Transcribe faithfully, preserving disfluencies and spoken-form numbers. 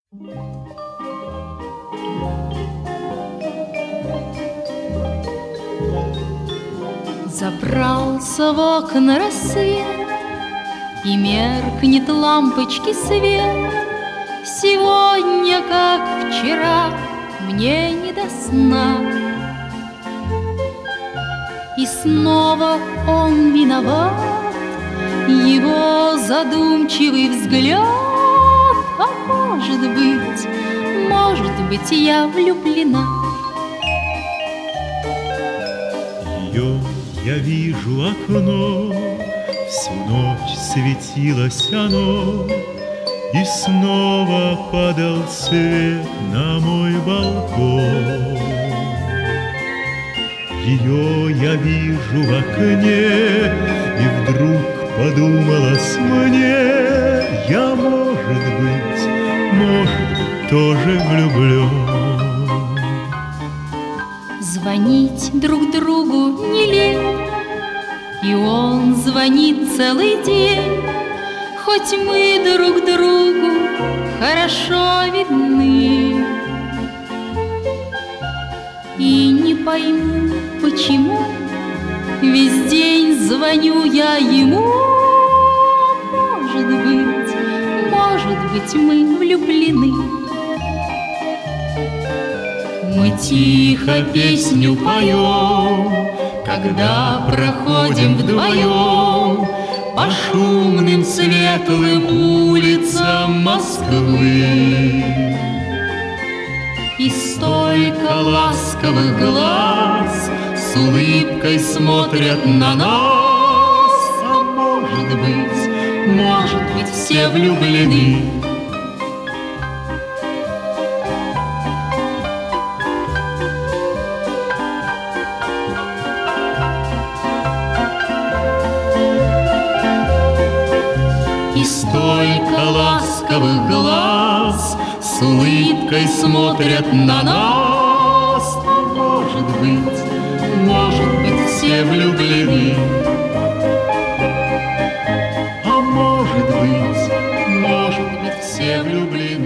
Забрался в окна рассвет, и меркнет лампочки свет. Сегодня, как вчера, мне не до сна. И снова он виноват, его задумчивый взгляд. А может быть, может быть, я влюблена. Ее я вижу окно, всю ночь светилось оно, и снова падал свет на мой балкон. Ее я вижу в окне, и вдруг подумалось мне, я, может быть, может быть, тоже влюблен. Звонить друг другу не лень, и он звонит целый день. Хоть мы друг другу хорошо видны, и не пойму, почему весь день звоню я ему. Может быть, может быть, мы влюблены. Мы тихо песню поем, когда проходим вдвоем по шумным светлым улицам Москвы. И столько ласковых глаз с улыбкой смотрят на нас. А может быть, может быть, все влюблены. И столько ласковых глаз с улыбкой смотрят на нас. А может быть, может быть, все влюблены. А может быть, может быть, все влюблены.